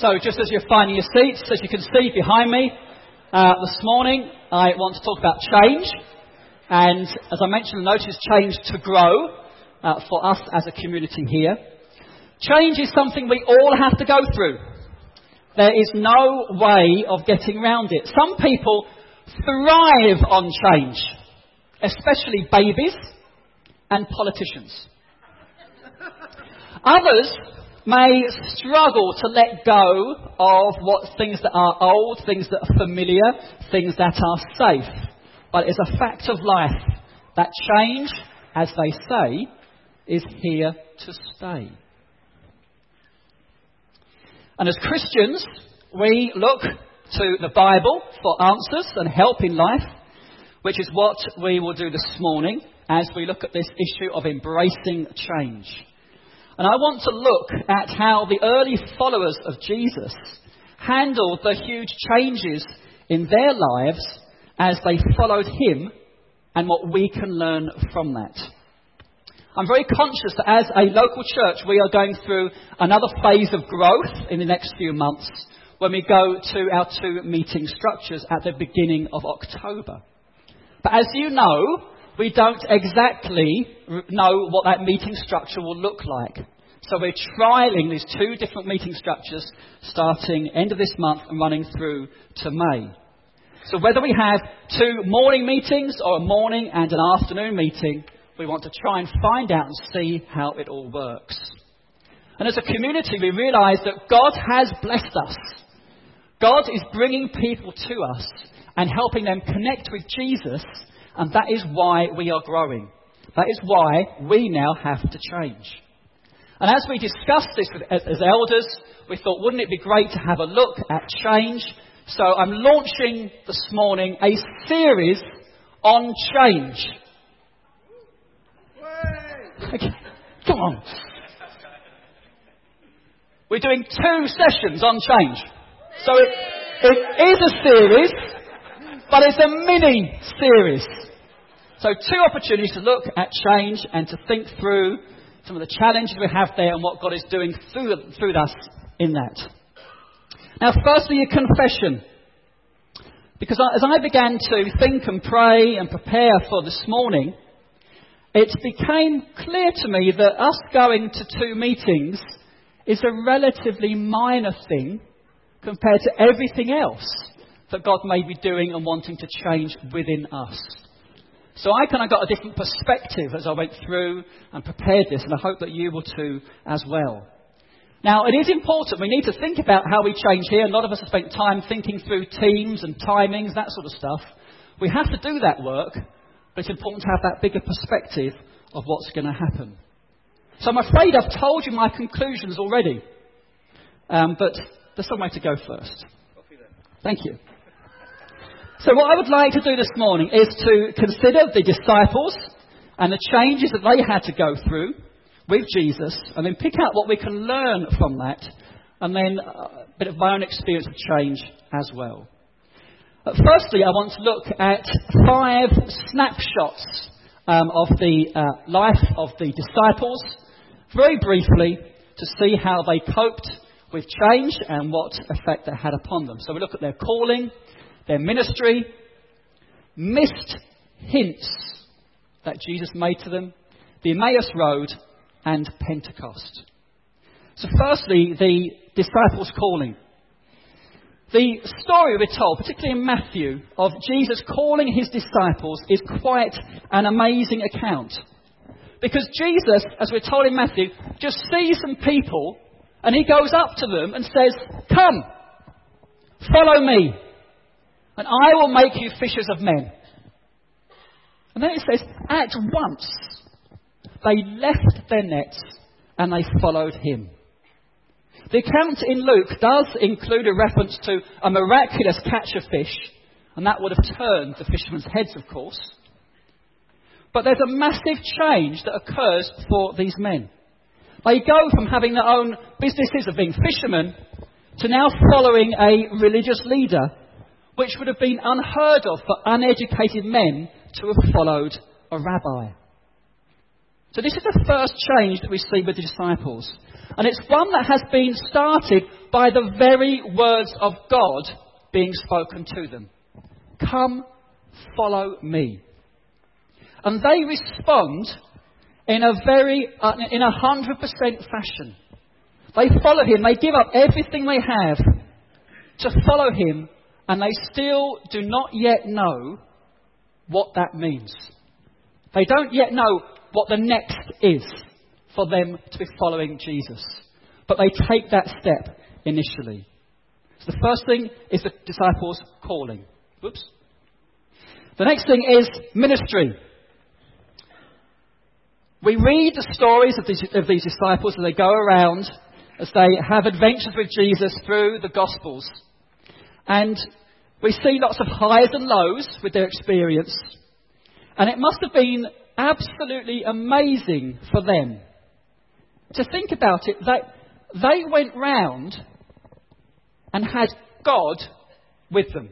So just as you're finding your seats, as you can see behind me, this morning I want to talk about change. And as I mentioned, notice change to grow for us as a community here. Change is something we all have to go through. There is no way of getting around it. Some people thrive on change, especially babies and politicians. Others may struggle to let go of things that are old, things that are familiar, things that are safe. But it's a fact of life that change, as they say, is here to stay. And as Christians, we look to the Bible for answers and help in life, which is what we will do this morning as we look at this issue of embracing change. And I want to look at how the early followers of Jesus handled the huge changes in their lives as they followed him and what we can learn from that. I'm very conscious that as a local church we are going through another phase of growth in the next few months when we go to our 2 meeting structures at the beginning of October. But as you know, we don't exactly know what that meeting structure will look like. So we're trialling these 2 different meeting structures starting end of this month and running through to May. So whether we have 2 morning meetings or a morning and an afternoon meeting, we want to try and find out and see how it all works. And as a community, we realise that God has blessed us. God is bringing people to us and helping them connect with Jesus. And that is why we are growing. That is why we now have to change. And as we discussed this as elders, we thought, wouldn't it be great to have a look at change? So I'm launching this morning a series on change. Okay, come on. We're doing 2 sessions on change. So it is a series, but it's a mini series. So 2 opportunities to look at change and to think through some of the challenges we have there and what God is doing through us in that. Now, firstly, a confession. Because as I began to think and pray and prepare for this morning, it became clear to me that us going to 2 meetings is a relatively minor thing compared to everything else that God may be doing and wanting to change within us. So I kind of got a different perspective as I went through and prepared this, and I hope that you will too as well. Now, it is important. We need to think about how we change here. A lot of us have spent time thinking through teams and timings, that sort of stuff. We have to do that work, but it's important to have that bigger perspective of what's going to happen. So I'm afraid I've told you my conclusions already, but there's some way to go first. Thank you. So what I would like to do this morning is to consider the disciples and the changes that they had to go through with Jesus, and then pick out what we can learn from that, and then a bit of my own experience of change as well. But firstly, I want to look at 5 snapshots of the life of the disciples, very briefly, to see how they coped with change and what effect that had upon them. So we look at their calling, their ministry, missed hints that Jesus made to them, the Emmaus Road, and Pentecost. So firstly, the disciples' calling. The story we're told, particularly in Matthew, of Jesus calling his disciples is quite an amazing account. Because Jesus, as we're told in Matthew, just sees some people and he goes up to them and says, "Come, follow me, and I will make you fishers of men." And then it says, at once, they left their nets and they followed him. The account in Luke does include a reference to a miraculous catch of fish, and that would have turned the fishermen's heads, of course. But there's a massive change that occurs for these men. They go from having their own businesses of being fishermen to now following a religious leader, which would have been unheard of for uneducated men to have followed a rabbi. So this is the first change that we see with the disciples. And it's one that has been started by the very words of God being spoken to them. Come, follow me. And they respond in a 100% fashion. They follow him. They give up everything they have to follow him, and they still do not yet know what that means. They don't yet know what the next is for them to be following Jesus. But they take that step initially. So the first thing is the disciples' calling. Whoops. The next thing is ministry. We read the stories of these disciples as they go around, as they have adventures with Jesus through the Gospels. And we see lots of highs and lows with their experience. And it must have been absolutely amazing for them to think about it, that they went round and had God with them.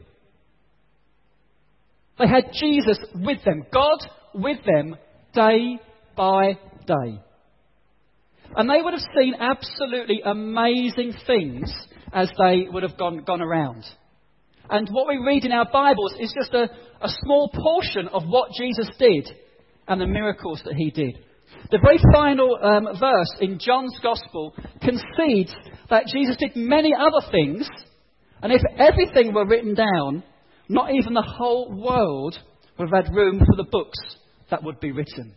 They had Jesus with them, God with them day by day. And they would have seen absolutely amazing things as they would have gone around. And what we read in our Bibles is just a small portion of what Jesus did and the miracles that he did. The very final verse in John's Gospel concedes that Jesus did many other things, and if everything were written down, not even the whole world would have had room for the books that would be written.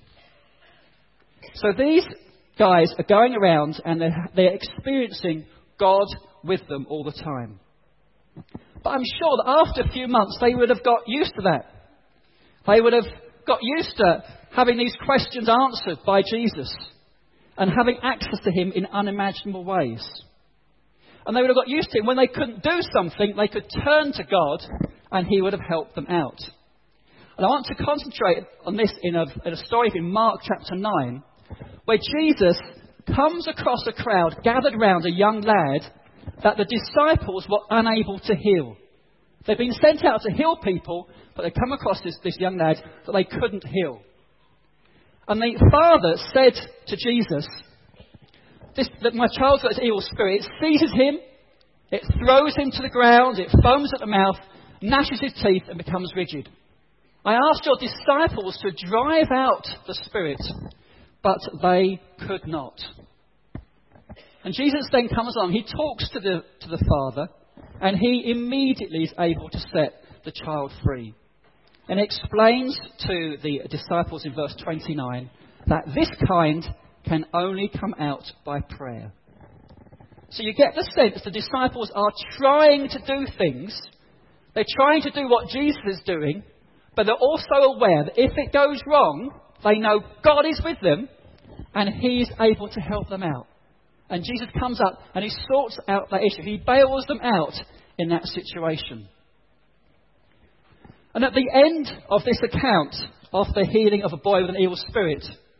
So these guys are going around and they're experiencing God with them all the time. But I'm sure that after a few months they would have got used to that. They would have got used to having these questions answered by Jesus and having access to him in unimaginable ways. And they would have got used to it. When they couldn't do something, they could turn to God and he would have helped them out. And I want to concentrate on this in a story in Mark chapter 9, where Jesus comes across a crowd gathered round a young lad that the disciples were unable to heal. They'd been sent out to heal people, but they come across this young lad that they couldn't heal. And the father said to Jesus, that my child's got this evil spirit. It seizes him, it throws him to the ground, it foams at the mouth, gnashes his teeth and becomes rigid. I asked your disciples to drive out the spirit, but they could not. And Jesus then comes along, he talks to the father, and he immediately is able to set the child free. And explains to the disciples in verse 29 that this kind can only come out by prayer. So you get the sense the disciples are trying to do things. They're trying to do what Jesus is doing, but they're also aware that if it goes wrong, they know God is with them and he is able to help them out. And Jesus comes up and he sorts out that issue. He bails them out in that situation. And at the end of this account of the healing of a boy with an evil spirit,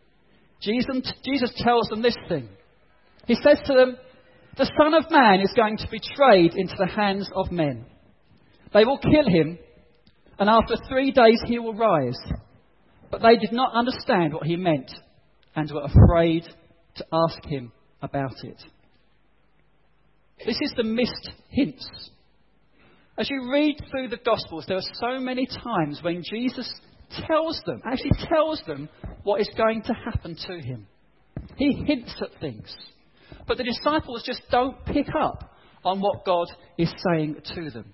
Jesus tells them this thing. He says to them, the Son of Man is going to be betrayed into the hands of men. They will kill him, and after 3 days he will rise. But they did not understand what he meant and were afraid to ask him about it. This is the missed hints. As you read through the Gospels, there are so many times when Jesus tells them what is going to happen to him. He hints at things. But the disciples just don't pick up on what God is saying to them.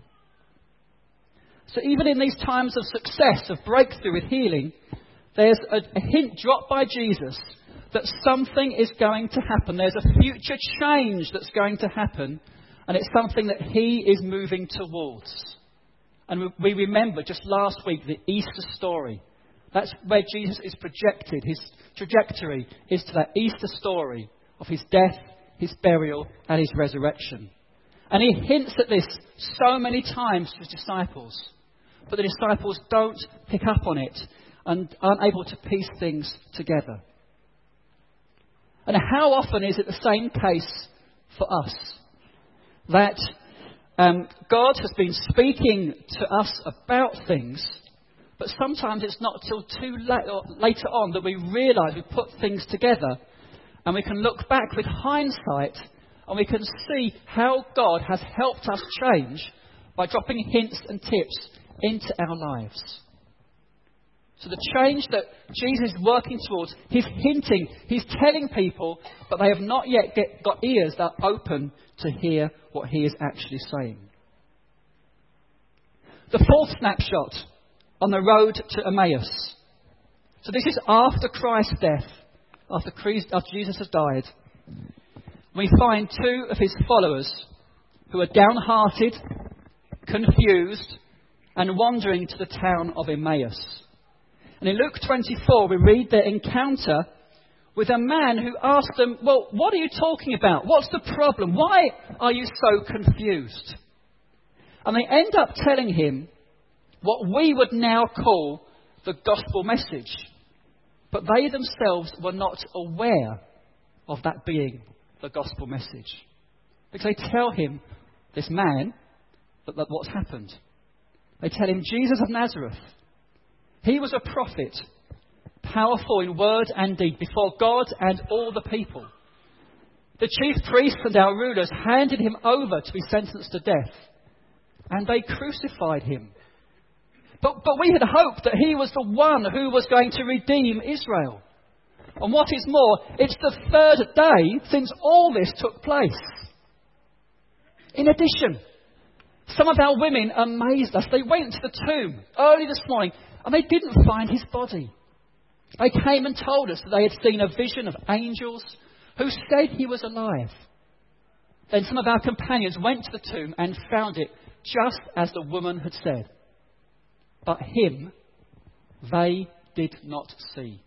So even in these times of success, of breakthrough with healing, there's a hint dropped by Jesus that something is going to happen. There's a future change that's going to happen, and it's something that he is moving towards. And we remember just last week the Easter story. That's where Jesus is projected. His trajectory is to that Easter story of his death, his burial, and his resurrection. And he hints at this so many times to his disciples. But the disciples don't pick up on it and aren't able to piece things together. And how often is it the same case for us? That God has been speaking to us about things, but sometimes it's not till too late or later on that we realise we put things together, and we can look back with hindsight And we can see how God has helped us change by dropping hints and tips into our lives. So the change that Jesus is working towards, he's hinting, he's telling people, but they have not yet got ears that are open to hear what he is actually saying. The fourth snapshot on the road to Emmaus. So this is after Christ's death, after Jesus has died. We find two of his followers who are downhearted, confused, and wandering to the town of Emmaus. And in Luke 24, we read their encounter with a man who asked them, well, what are you talking about? What's the problem? Why are you so confused? And they end up telling him what we would now call the gospel message. But they themselves were not aware of that being the gospel message. Because they tell him, this man, that what's happened. They tell him, Jesus of Nazareth, he was a prophet, powerful in word and deed before God and all the people. The chief priests and our rulers handed him over to be sentenced to death, and they crucified him. But we had hoped that he was the one who was going to redeem Israel. And what is more, it's the third day since all this took place. In addition, some of our women amazed us. They went to the tomb early this morning and they didn't find his body. They came and told us that they had seen a vision of angels who said he was alive. Then some of our companions went to the tomb and found it just as the woman had said. But him they did not see.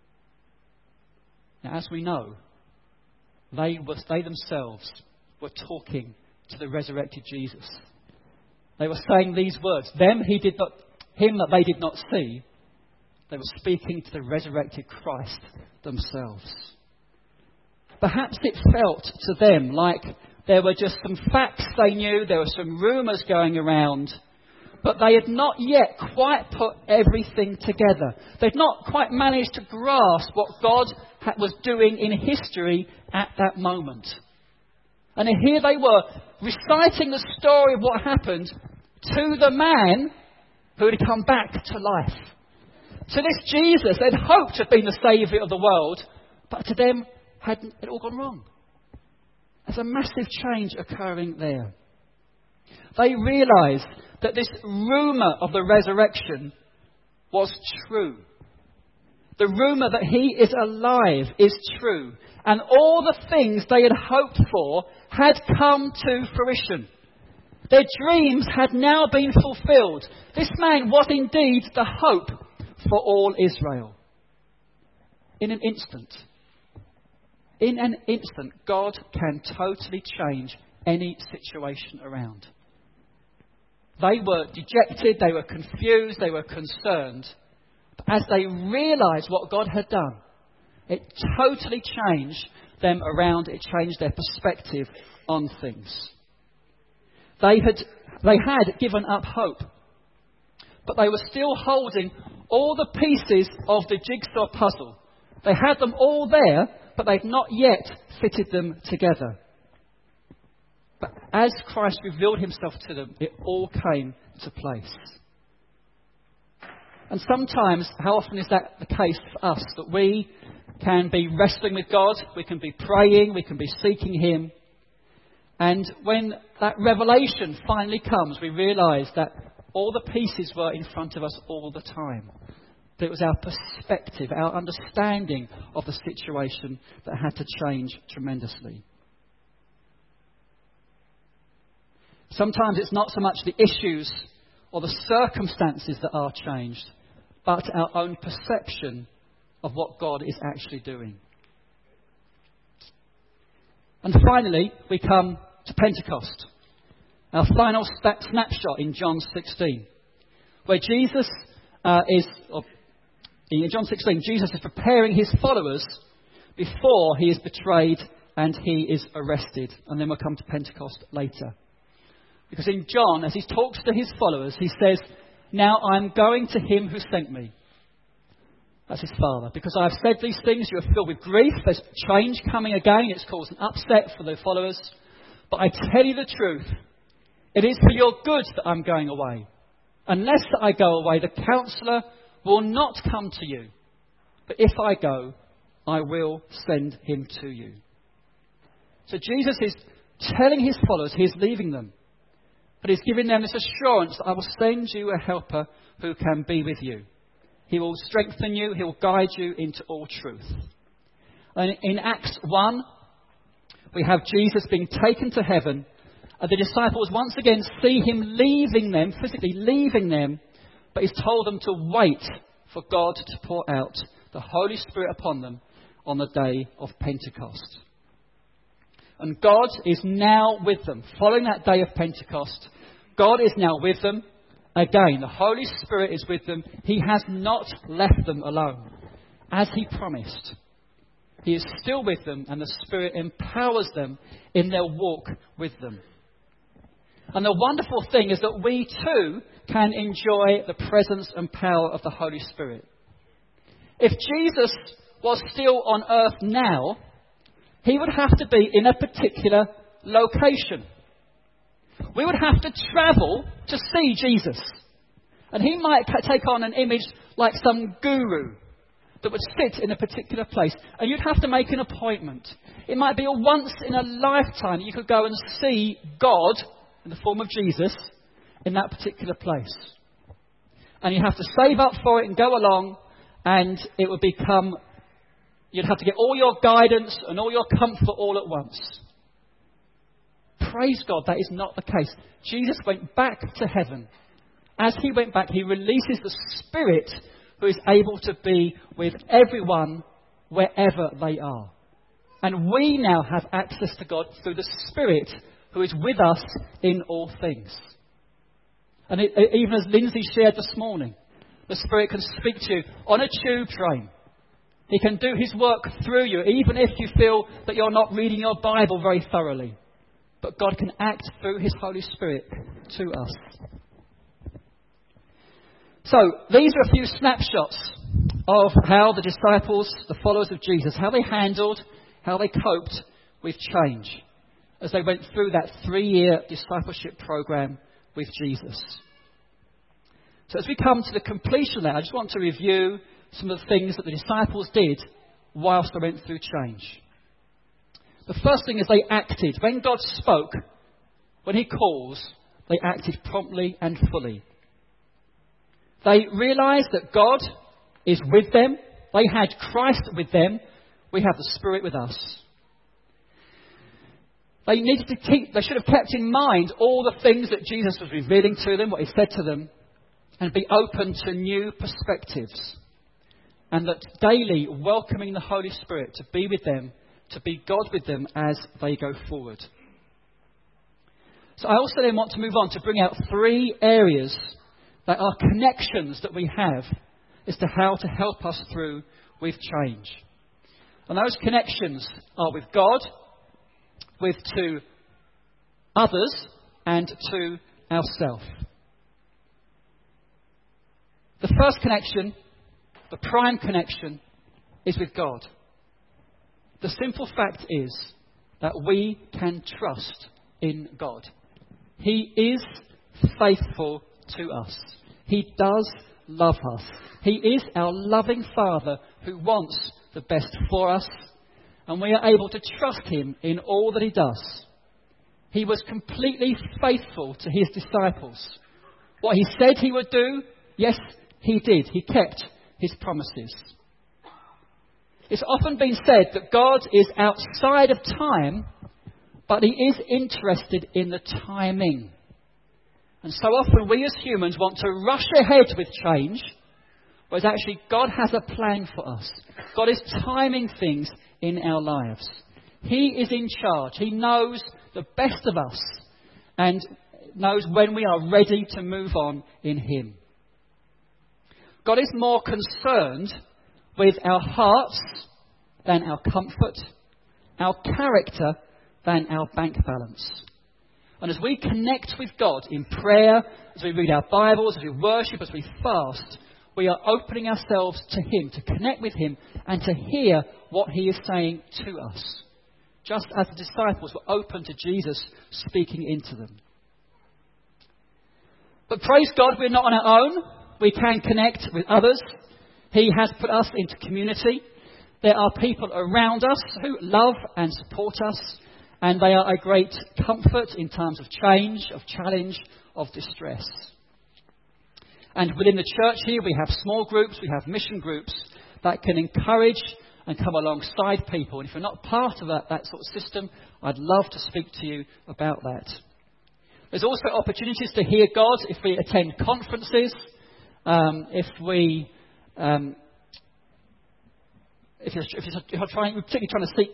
Now, as we know, they themselves were talking to the resurrected Jesus. They were saying these words. Him that they did not see, they were speaking to the resurrected Christ themselves. Perhaps it felt to them like there were just some facts they knew, there were some rumours going around, but they had not yet quite put everything together. They'd not quite managed to grasp what God was doing in history at that moment. And here they were, reciting the story of what happened to the man who had come back to life. To this Jesus they'd hoped had been the saviour of the world, but to them it had all gone wrong. There's a massive change occurring there. They realised that this rumour of the resurrection was true. The rumour that he is alive is true. And all the things they had hoped for had come to fruition. Their dreams had now been fulfilled. This man was indeed the hope for all Israel. In an instant, God can totally change any situation around. They were dejected, they were confused, they were concerned. But as they realised what God had done, it totally changed them around. It changed their perspective on things. They had given up hope, but they were still holding all the pieces of the jigsaw puzzle. They had them all there, but they'd not yet fitted them together. But as Christ revealed himself to them, it all came to place. And sometimes, how often is that the case for us? That we can be wrestling with God, we can be praying, we can be seeking him. And when that revelation finally comes, we realise that all the pieces were in front of us all the time. That it was our perspective, our understanding of the situation that had to change tremendously. Sometimes it's not so much the issues or the circumstances that are changed, but our own perception of what God is actually doing. And finally, we come to Pentecost, our final snapshot in John 16, where in John 16, Jesus is preparing his followers before he is betrayed and he is arrested. And then we'll come to Pentecost later. Because in John, as he talks to his followers, he says, "Now I'm going to him who sent me. That's his father. Because I have said these things, you are filled with grief. There's change coming again. It's caused an upset for the followers. But I tell you the truth. It is for your good that I'm going away. Unless I go away, the counselor will not come to you. But if I go, I will send him to you. So Jesus is telling his followers he is leaving them. But he's giving them this assurance that I will send you a helper who can be with you. He will strengthen you. He will guide you into all truth. And in Acts 1, we have Jesus being taken to heaven. And the disciples once again see him leaving them, physically leaving them. But he's told them to wait for God to pour out the Holy Spirit upon them on the day of Pentecost. And God is now with them. Following that day of Pentecost, God is now with them. Again, the Holy Spirit is with them. He has not left them alone, as he promised. He is still with them, and the Spirit empowers them in their walk with them. And the wonderful thing is that we too can enjoy the presence and power of the Holy Spirit. If Jesus was still on earth now, he would have to be in a particular location. We would have to travel to see Jesus. And he might take on an image like some guru that would sit in a particular place. And you'd have to make an appointment. It might be a once in a lifetime that you could go and see God in the form of Jesus in that particular place. And you have to save up for it and go along, and it would become, you'd have to get all your guidance and all your comfort all at once. Praise God, that is not the case. Jesus went back to heaven. As he went back, he releases the Spirit who is able to be with everyone wherever they are. And we now have access to God through the Spirit who is with us in all things. And even as Lindsay shared this morning, the Spirit can speak to you on a tube train. He can do his work through you, even if you feel that you're not reading your Bible very thoroughly. But God can act through his Holy Spirit to us. So, these are a few snapshots of how the disciples, the followers of Jesus, how they handled, how they coped with change as they went through that 3-year discipleship program with Jesus. So as we come to the completion of that, I just want to review some of the things that the disciples did whilst they went through change. The first thing is they acted. When God spoke, when he calls, they acted promptly and fully. They realised that God is with them. They had Christ with them. We have the Spirit with us. They should have kept in mind all the things that Jesus was revealing to them, what he said to them, and be open to new perspectives. And that daily welcoming the Holy Spirit to be with them, to be God with them as they go forward. So I also then want to move on to bring out 3 areas that are connections that we have as to how to help us through with change. And those connections are with God, with to others, and to ourselves. The first connection, the prime connection, is with God. The simple fact is that we can trust in God. He is faithful to us. He does love us. He is our loving Father who wants the best for us, and we are able to trust him in all that he does. He was completely faithful to his disciples. What he said he would do, yes, he did. He kept his promises. It's often been said that God is outside of time, but he is interested in the timing. And so often we as humans want to rush ahead with change, whereas actually God has a plan for us. God is timing things in our lives. He is in charge. He knows the best of us and knows when we are ready to move on in him. God is more concerned with our hearts than our comfort, our character than our bank balance. And as we connect with God in prayer, as we read our Bibles, as we worship, as we fast, we are opening ourselves to Him, to connect with Him, and to hear what He is saying to us. Just as the disciples were open to Jesus speaking into them. But praise God, we're not on our own. We can connect with others. He has put us into community. There are people around us who love and support us, and they are a great comfort in times of change, of challenge, of distress. And within the church here, we have small groups, we have mission groups that can encourage and come alongside people. And if you're not part of that sort of system, I'd love to speak to you about that. There's also opportunities to hear God if we attend conferences, if you're particularly trying to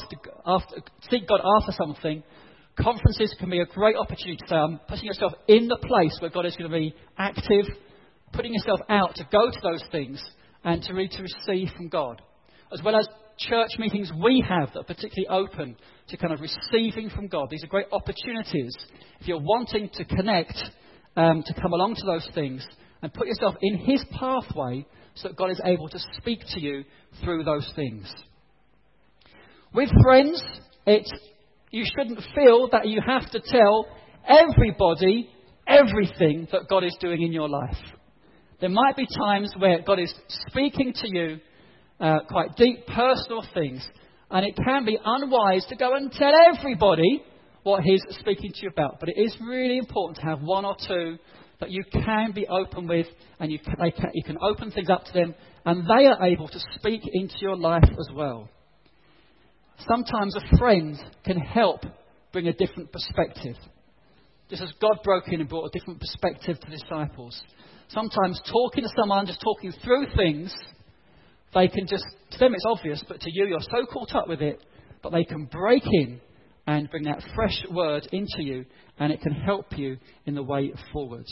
seek God after something. Conferences can be a great opportunity to say, I'm putting yourself in the place where God is going to be active, putting yourself out to go to those things and to receive from God. As well as church meetings we have that are particularly open to kind of receiving from God. These are great opportunities if you're wanting to connect, to come along to those things and put yourself in His pathway so that God is able to speak to you through those things. With friends, you shouldn't feel that you have to tell everybody everything that God is doing in your life. There might be times where God is speaking to you quite deep, personal things, and it can be unwise to go and tell everybody what He's speaking to you about. But it is really important to have one or two that you can be open with, and you can open things up to them, and they are able to speak into your life as well. Sometimes a friend can help bring a different perspective. Just as God broke in and brought a different perspective to the disciples. Sometimes talking to someone, just talking through things, they can just, to them it's obvious, but to you, you're so caught up with it, but they can break in and bring that fresh word into you, and it can help you in the way forward.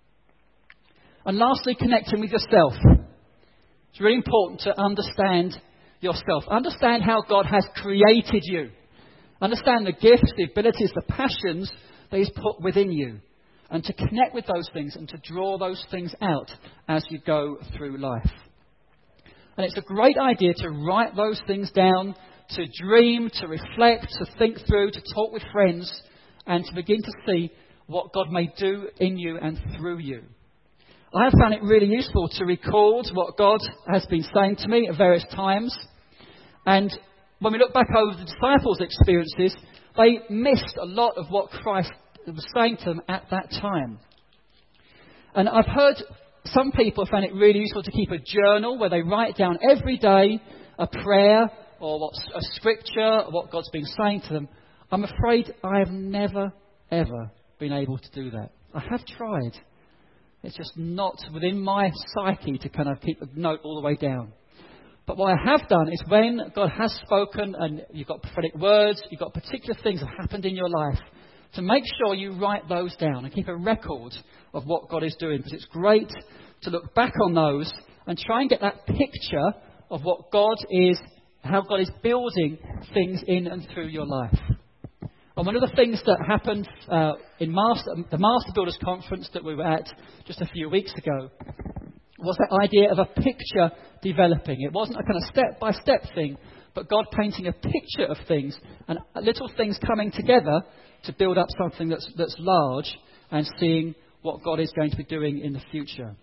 And lastly, connecting with yourself. It's really important to understand yourself. Understand how God has created you. Understand the gifts, the abilities, the passions that He's put within you. And to connect with those things and to draw those things out as you go through life. And it's a great idea to write those things down, to dream, to reflect, to think through, to talk with friends, and to begin to see what God may do in you and through you. I have found it really useful to record what God has been saying to me at various times. And when we look back over the disciples' experiences, they missed a lot of what Christ was saying to them at that time. And I've heard some people find it really useful to keep a journal where they write down every day a prayer or a scripture, or what God's been saying to them. I'm afraid I have never, ever been able to do that. I have tried. It's just not within my psyche to kind of keep a note all the way down. But what I have done is when God has spoken and you've got prophetic words, you've got particular things that have happened in your life, to make sure you write those down and keep a record of what God is doing. Because it's great to look back on those and try and get that picture of what God is, how God is building things in and through your life. And one of the things that happened in the Master Builders Conference that we were at just a few weeks ago was that idea of a picture developing. It wasn't a kind of step-by-step thing, but God painting a picture of things and little things coming together to build up something that's large and seeing what God is going to be doing in the future.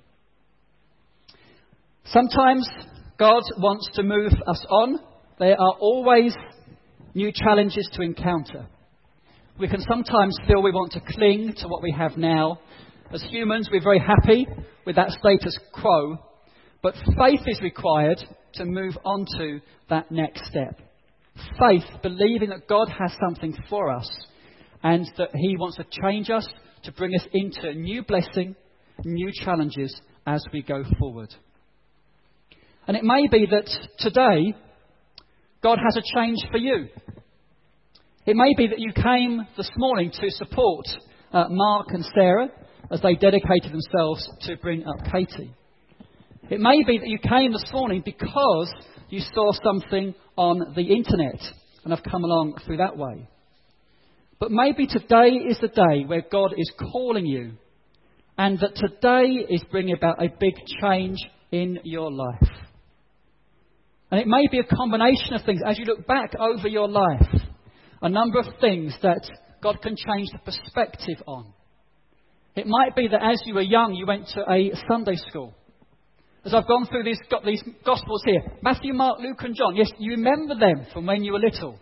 Sometimes God wants to move us on. There are always new challenges to encounter. We can sometimes feel we want to cling to what we have now. As humans, we're very happy with that status quo, but faith is required to move on to that next step. Faith, believing that God has something for us and that He wants to change us to bring us into new blessing, new challenges as we go forward. And it may be that today God has a change for you. It may be that you came this morning to support Mark and Sarah as they dedicated themselves to bring up Katie. It may be that you came this morning because you saw something on the internet and have come along through that way. But maybe today is the day where God is calling you and that today is bringing about a big change in your life. And it may be a combination of things. As you look back over your life, a number of things that God can change the perspective on. It might be that as you were young, you went to a Sunday school. As I've gone through these Gospels here, Matthew, Mark, Luke and John, yes, you remember them from when you were little.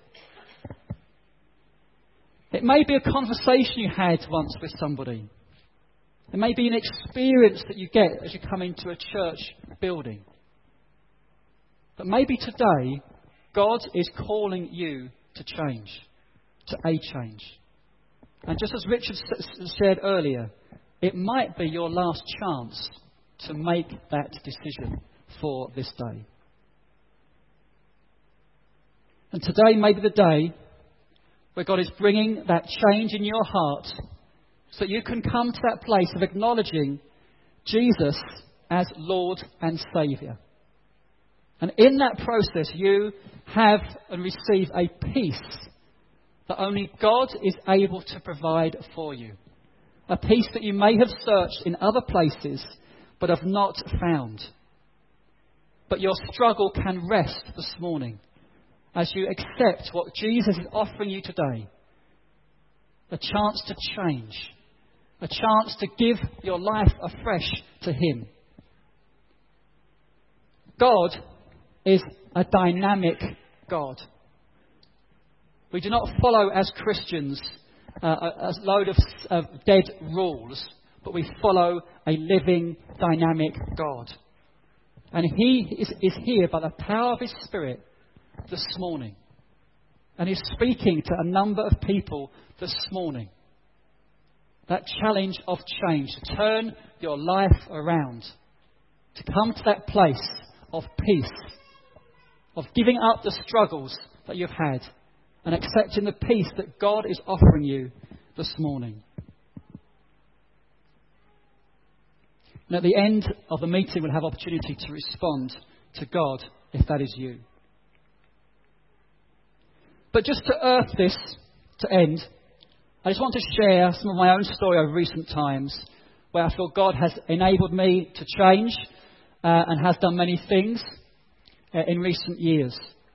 It may be a conversation you had once with somebody. It may be an experience that you get as you come into a church building. But maybe today, God is calling you to change, to a change. And just as Richard shared earlier, it might be your last chance to make that decision for this day. And today may be the day where God is bringing that change in your heart so that you can come to that place of acknowledging Jesus as Lord and Saviour. And in that process, you have and receive a peace that only God is able to provide for you. A peace that you may have searched in other places but have not found. But your struggle can rest this morning as you accept what Jesus is offering you today. A chance to change. A chance to give your life afresh to Him. God is a dynamic God. We do not follow as Christians a load of dead rules, but we follow a living, dynamic God. And He is here by the power of His Spirit this morning. And He's speaking to a number of people this morning. That challenge of change, to turn your life around, to come to that place of peace, of giving up the struggles that you've had and accepting the peace that God is offering you this morning. And at the end of the meeting, we'll have opportunity to respond to God if that is you. But just to earth this to end, I just want to share some of my own story over recent times where I feel God has enabled me to change and has done many things in recent years.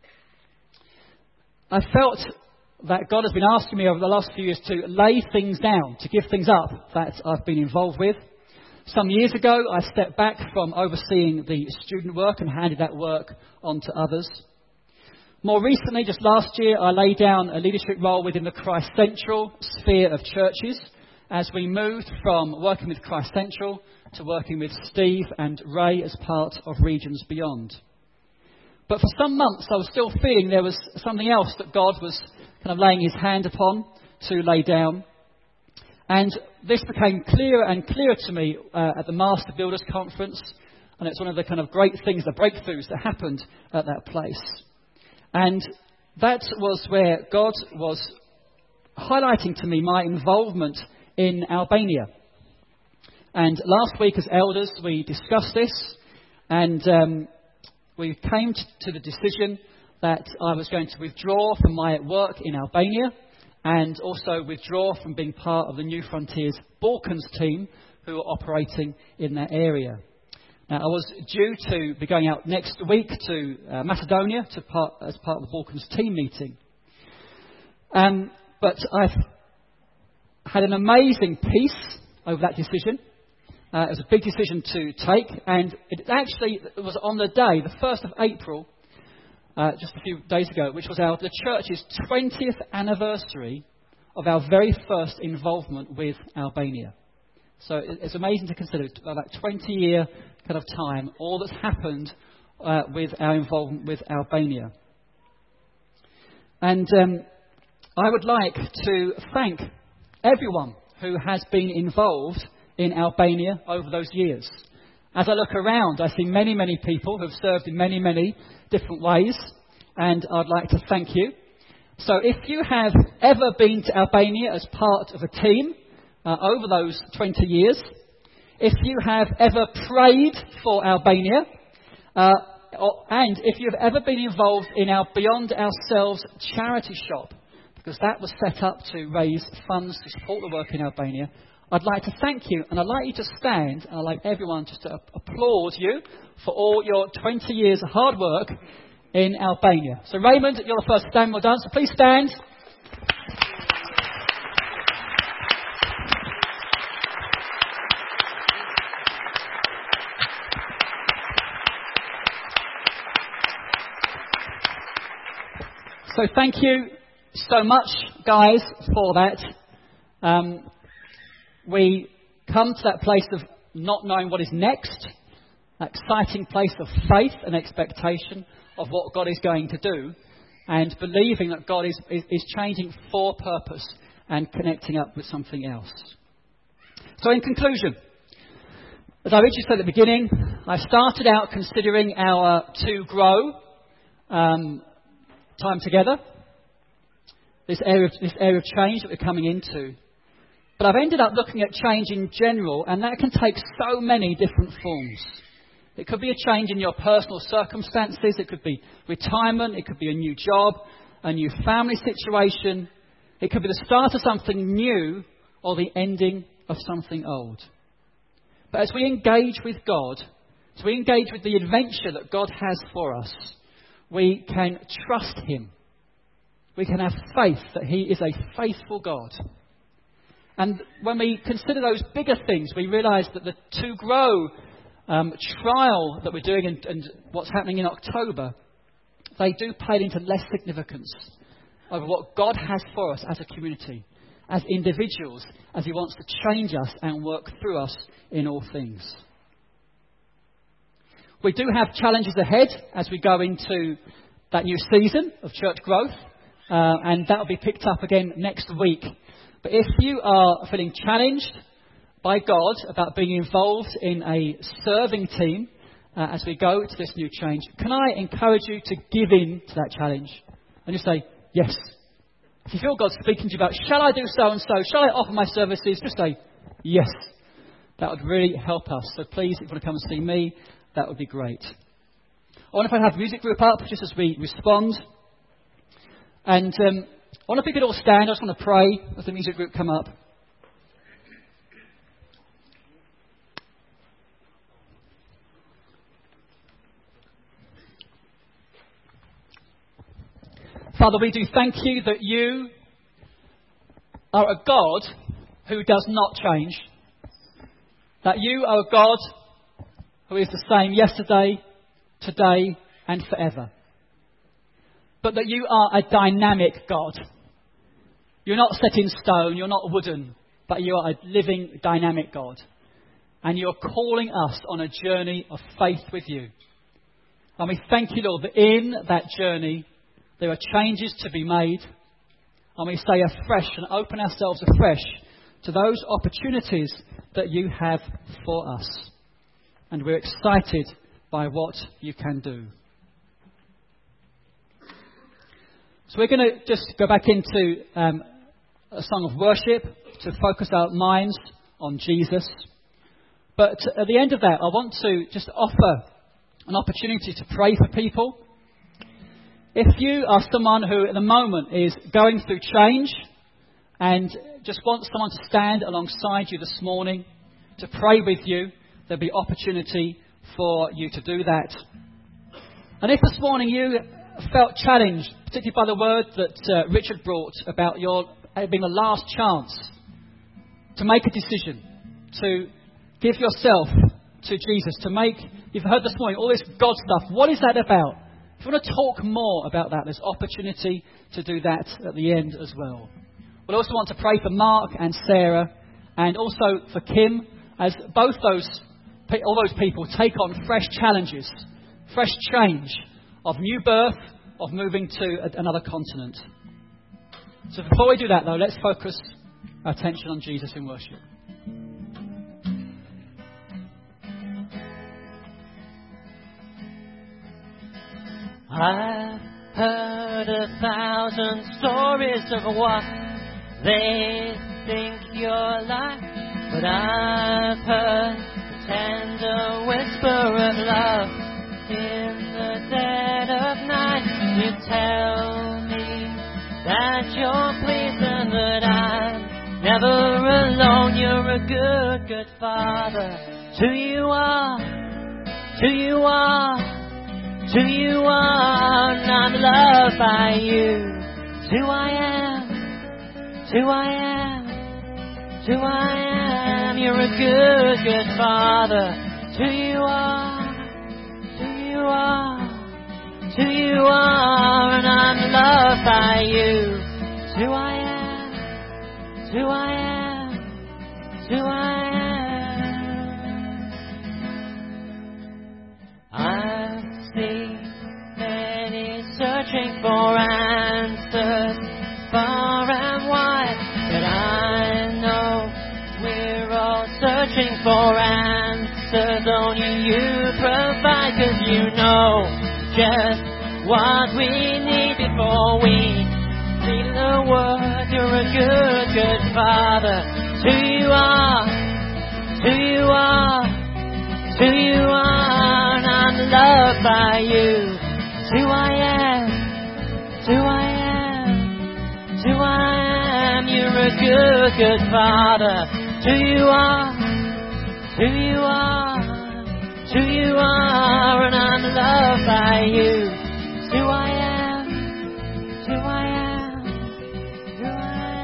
I felt that God has been asking me over the last few years to lay things down, to give things up that I've been involved with. Some years ago, I stepped back from overseeing the student work and handed that work on to others. More recently, just last year, I laid down a leadership role within the Christ Central sphere of churches as we moved from working with Christ Central to working with Steve and Ray as part of Regions Beyond. But for some months, I was still feeling there was something else that God was kind of laying His hand upon to lay down. And this became clearer and clearer to me at the Master Builders Conference. And it's one of the kind of great things, the breakthroughs that happened at that place. And that was where God was highlighting to me my involvement in Albania. And last week as elders, we discussed this. And we came to the decision that I was going to withdraw from my work in Albania and also withdraw from being part of the New Frontiers Balkans team who are operating in that area. Now, I was due to be going out next week to Macedonia as part of the Balkans team meeting. But I've had an amazing peace over that decision. It was a big decision to take, and it was on the day, the 1st of April, just a few days ago, which was the church's 20th anniversary of our very first involvement with Albania. So it's amazing to consider about 20-year kind of time, all that's happened with our involvement with Albania. And I would like to thank everyone who has been involved in Albania over those years. As I look around, I see many, many people who have served in many, many different ways, and I'd like to thank you. So if you have ever been to Albania as part of a team over those 20 years, if you have ever prayed for Albania, and if you've ever been involved in our Beyond Ourselves charity shop, because that was set up to raise funds to support the work in Albania, I'd like to thank you, and I'd like you to stand, and I'd like everyone just to applaud you for all your 20 years of hard work in Albania. So Raymond, you're the first to stand. Well done. So please stand. So thank you so much, guys, for that. We come to that place of not knowing what is next, that exciting place of faith and expectation of what God is going to do, and believing that God is changing for purpose and connecting up with something else. So in conclusion, as I originally said at the beginning, I started out considering our To Grow time together, this area of change that we're coming into. But I've ended up looking at change in general, and that can take so many different forms. It could be a change in your personal circumstances, it could be retirement, it could be a new job, a new family situation, it could be the start of something new or the ending of something old. But as we engage with God, as we engage with the adventure that God has for us, we can trust Him. We can have faith that He is a faithful God. And when we consider those bigger things, we realise that the To Grow trial that we're doing and what's happening in October, they do play into less significance over what God has for us as a community, as individuals, as He wants to change us and work through us in all things. We do have challenges ahead as we go into that new season of church growth, and that will be picked up again next week. But if you are feeling challenged by God about being involved in a serving team as we go to this new change, can I encourage you to give in to that challenge and just say, yes. If you feel God speaking to you about, shall I do so and so? Shall I offer my services? Just say, yes. That would really help us. So please, if you want to come and see me, that would be great. I wonder if I have music group up just as we respond. And I wonder if we could all stand. I just want to pray as the music group come up. Father, we do thank you that you are a God who does not change. That you are a God who is the same yesterday, today, and forever. But that you are a dynamic God. You're not set in stone, you're not wooden, but you are a living, dynamic God. And you're calling us on a journey of faith with you. And we thank you, Lord, that in that journey there are changes to be made. And we say afresh and open ourselves afresh to those opportunities that you have for us. And we're excited by what you can do. So we're going to just go back into a song of worship to focus our minds on Jesus. But at the end of that, I want to just offer an opportunity to pray for people. If you are someone who at the moment is going through change and just wants someone to stand alongside you this morning to pray with you, there'll be opportunity for you to do that. And if this morning you felt challenged, particularly by the word that Richard brought about your being the last chance to make a decision, to give yourself to Jesus, you've heard this morning all this God stuff, what is that about? If you want to talk more about that, there's opportunity to do that at the end as well. We'll also want to pray for Mark and Sarah and also for Kim as all those people take on fresh challenges, fresh change of new birth, of moving to another continent. So before we do that though, let's focus our attention on Jesus in worship. I've heard 1,000 stories of what they think you're like, but I've heard the tender whisper of love in the dead of night. You tell me that you're pleased and that I'm never alone. You're a a good, good Father. It's who you are. It's who you are. It's who you are. And I'm loved by you. It's who I am. It's who I am. It's who I am. You're a good, good Father. It's who you are. It's who you are. It's who you are. And I'm loved by you. It's who I am. It's who I am. It's who I am. I see many searching for answers far and wide, but I know we're all searching for answers only you provide, 'cause you know just what we need before we need the word. You're a good, good Father. It's who you are. It's who you are. It's who you are. And I'm loved by you. It's who I am. It's who I am. It's who I am. You're a good, good Father. It's who you are. It's who you are. It's who you are. And I'm loved by you. It's who I am. It's who I am. It's who I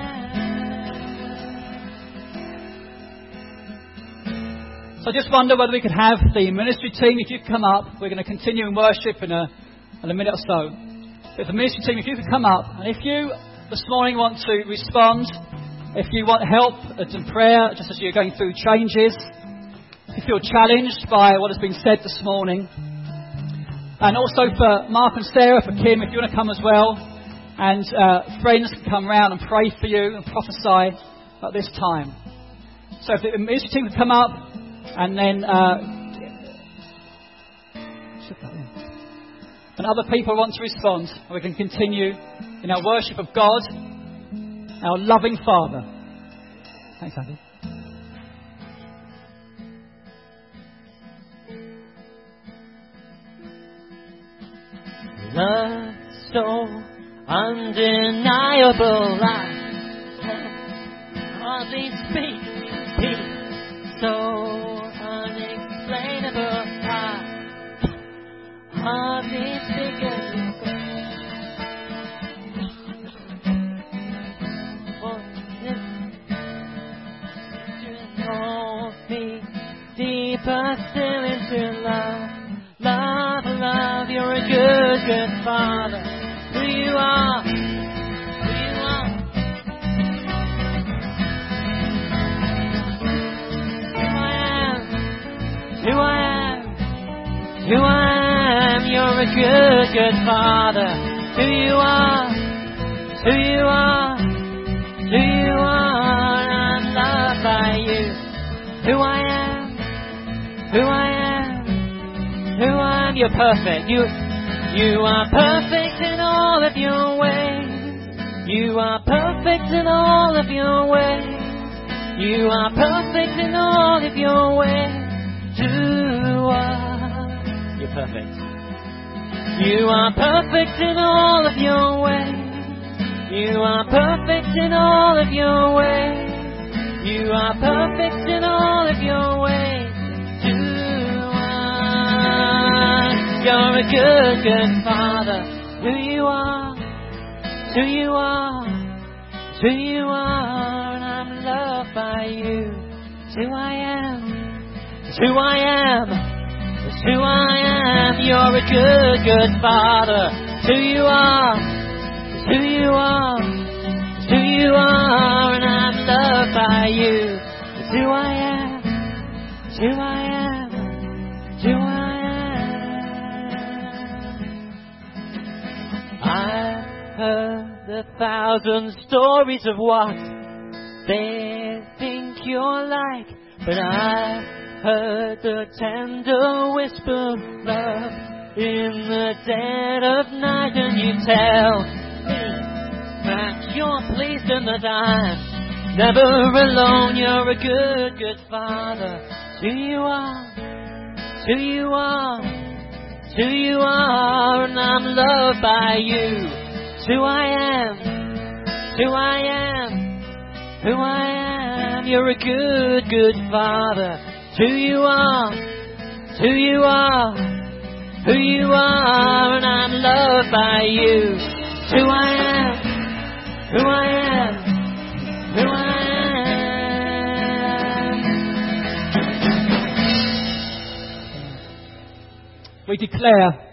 am. So I just wonder whether we could have the ministry team, if you could come up. We're going to continue in worship in a minute or so. But the ministry team, if you could come up, and if you this morning want to respond, if you want help in prayer, just as you're going through changes, if you feel challenged by what has been said this morning, and also for Mark and Sarah, for Kim, if you want to come as well, and friends can come round and pray for you and prophesy at this time. So if the ministry team could come up, and then and other people want to respond, we can continue in our worship of God, our loving Father. Thanks, Andy. Love so undeniable, I can hardly speak. Peace so unexplainable, I hardly speak it. Hold me deeper still into love. Love, love, you're a good, good Father. Who you are, who you are. Who I am, who I am, you're a good, good Father. Who you are, who you are, who you are, and I'm loved by you. Who I am, who I am, who I am, you're perfect. You are perfect in all of your ways. You are perfect in all of your ways. You are perfect in all of your ways. You're perfect. You are perfect in all of your ways. You are perfect in all of your ways. You are perfect in all of your ways. You're a good, good Father. Who you are, who you are, who you are, and I'm loved by you. It's who I am. It's who I am. It's who I am. You're a good, good Father. It's who you are. It's who you are. It's who you are, and I'm loved by you. It's who I am. It's who I am. It's who I am. I've heard 1,000 stories of what they think you're like, but I've heard the tender whisper of love in the dead of night, and you tell me that you're pleased and that I'm never alone. You're a good, good Father. It's who you are, it's who you are, it's who you are, and I'm loved by you. It's who I am, it's who I am, who I am. you're a good, good Father. It's who you are, it's who you are, who you are, and I'm loved by you. It's who I am, who I am, who I am. We declare